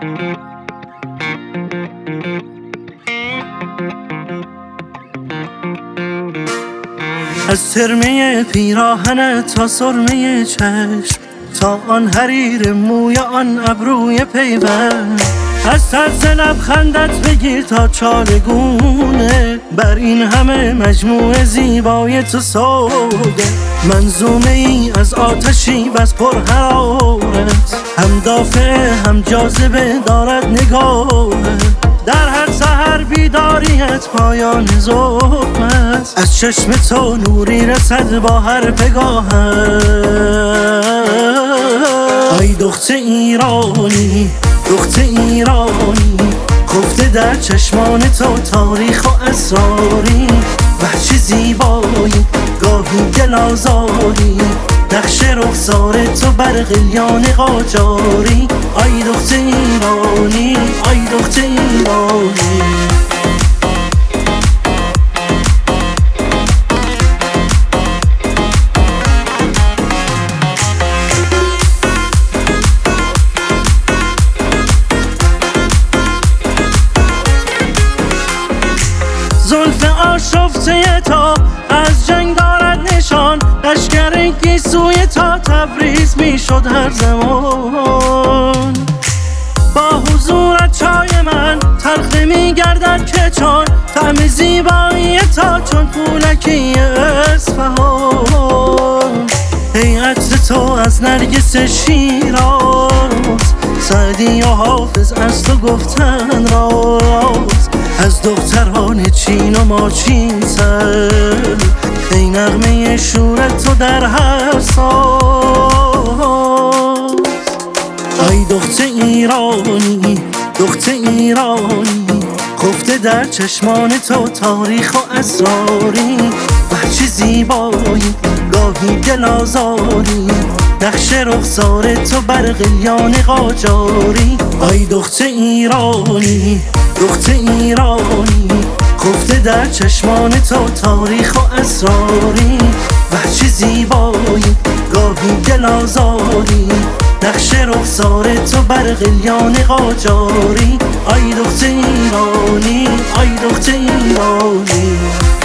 از ترمه پیراهنت تا سرمه چشم، تا آن حریر موی آن ابروی پیوند، از طرز لبخندت بگیر تا چالگونه، بر این همه مجموعه زیبای تو سوده. منظومه ای از آتشی بس پر حرارت، هم دافع هم جاذبه دارد نگاهت. در هر سحر بیداریت پایان ظلم است، از چشم تو نوری رسد با هر پگاهت. ای دختر ایرانی، دختر ایرانی، خفته در چشمان تو تاریخ و اسراری. وحش زیبایی، گاهی گلازاری، نقش رخسار تو بر قلیان قاجاری. ای دختر ایرانی، ای دختر ایرانی. زلف آشفته تا از جنگ دارد نشان، لشکر گیسوی تا تبریز می شد هر زمان. با حضورت چای من تلخ نمی گردد که چون طعم زیبایی تا چون پولکی اصفهان. ای عطر تو از نرگس شیراز، سعدی و حافظ از تو گفتن راز. از دختران چین و ماچین سر، ای نغمه شورت تو در هر ساز. ای دختر ایرانی، دختر ایرانی، خفته در چشمان تو تاریخ و اسراری. وحش زیبایی، گاهی گلازاری، نقش رخسار تو بر قلیان قاجاری. ای دختر ایرانی، دختر ایرانی، خفته در چشمان تو تاریخ و اسراری. وحش زیبایی، گاهی گلازاری، نقش رخسار تو بر قلیان قاجاری. ای دختر ایرانی، ای دختر ایرانی.